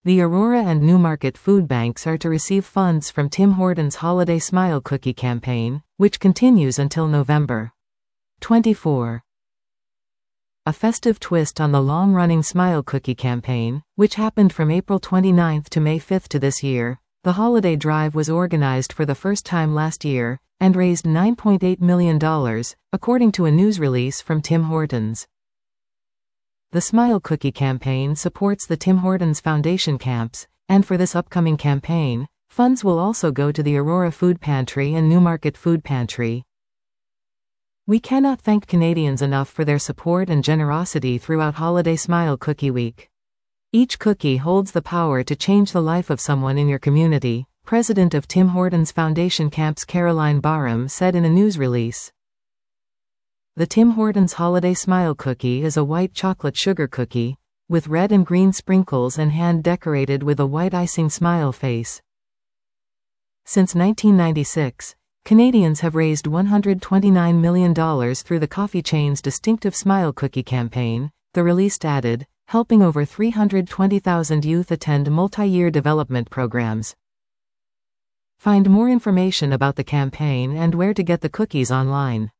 The Aurora and Newmarket food banks are to receive funds from Tim Hortons' Holiday Smile Cookie campaign, which continues until November 24. A festive twist on the long-running Smile Cookie campaign, which happened from April 29 to May 5 to this year, the holiday drive was organized for the first time last year, and raised $9.8 million, according to a news release from Tim Hortons. The Smile Cookie campaign supports the Tim Hortons Foundation camps, and for this upcoming campaign, funds will also go to the Aurora Food Pantry and Newmarket Food Pantry. We cannot thank Canadians enough for their support and generosity throughout Holiday Smile Cookie Week. Each cookie holds the power to change the life of someone in your community, President of Tim Hortons Foundation Camps Caroline Barham said in a news release. The Tim Hortons Holiday Smile Cookie is a white chocolate sugar cookie, with red and green sprinkles and hand-decorated with a white icing smile face. Since 1996, Canadians have raised $129 million through the coffee chain's distinctive Smile Cookie campaign, the release added, helping over 320,000 youth attend multi-year development programs. Find more information about the campaign and where to get the cookies online.